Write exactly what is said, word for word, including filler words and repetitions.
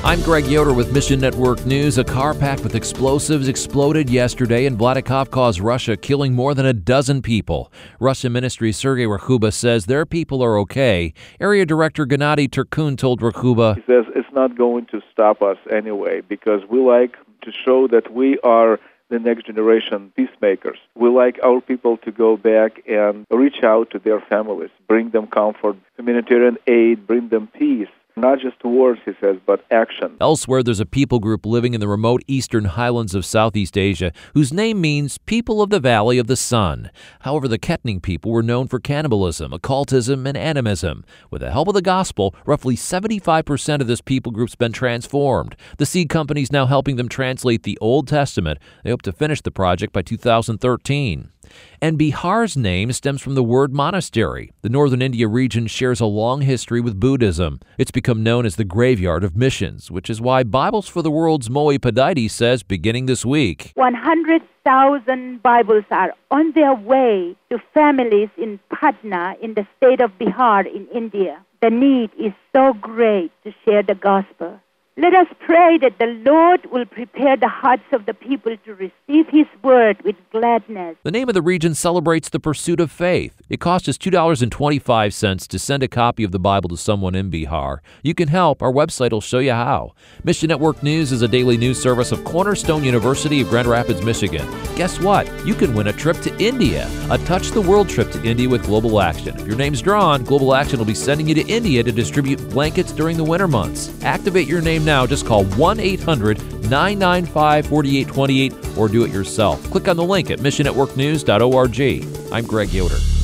I'm Greg Yoder with Mission Network News. A car packed with explosives exploded yesterday in Vladikavkaz, Russia, killing more than a dozen people. Russian Ministry Sergei Rakhuba says their people are okay. Area Director Gennady Turkun told Rakhuba, He says it's not going to stop us anyway because we like to show that we are the next generation peacemakers. We like our people to go back and reach out to their families, bring them comfort, humanitarian aid, bring them peace. Not just words, he says, but action. Elsewhere, there's a people group living in the remote eastern highlands of Southeast Asia whose name means People of the Valley of the Sun. However, the Ketning people were known for cannibalism, occultism, and animism. With the help of the gospel, roughly seventy-five percent of this people group's been transformed. The seed company's now helping them translate the Old Testament. They hope to finish the project by two thousand thirteen. And Bihar's name stems from the word monastery. The northern India region shares a long history with Buddhism. It's become known as the graveyard of missions, which is why Bibles for the World's Moe Padides says beginning this week, one hundred thousand Bibles are on their way to families in Patna in the state of Bihar in India. The need is so great to share the gospel. Let us pray that the Lord will prepare the hearts of the people to receive His word with gladness. The name of the region celebrates the pursuit of faith. It costs us two dollars and twenty-five cents to send a copy of the Bible to someone in Bihar. You can help. Our website will show you how. Mission Network News is a daily news service of Cornerstone University of Grand Rapids, Michigan. Guess what? You can win a trip to India, a Touch the World trip to India with Global Action. If your name's drawn, Global Action will be sending you to India to distribute blankets during the winter months. Activate your name now. Just call one eight hundred nine nine five four eight two eight or do it yourself. Click on the link at mission network news dot org. I'm Greg Yoder.